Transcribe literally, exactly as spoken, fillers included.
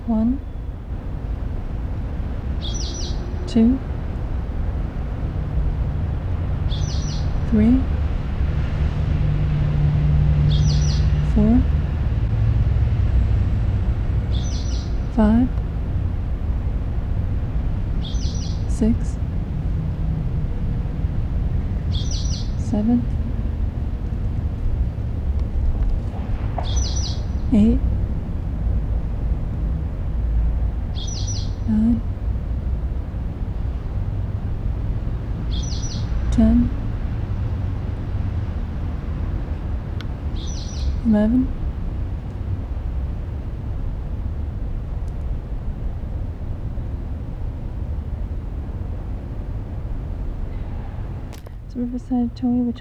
One, two, three, four, five, six, seven, eight, nine, ten, eleven, Riverside Toy, which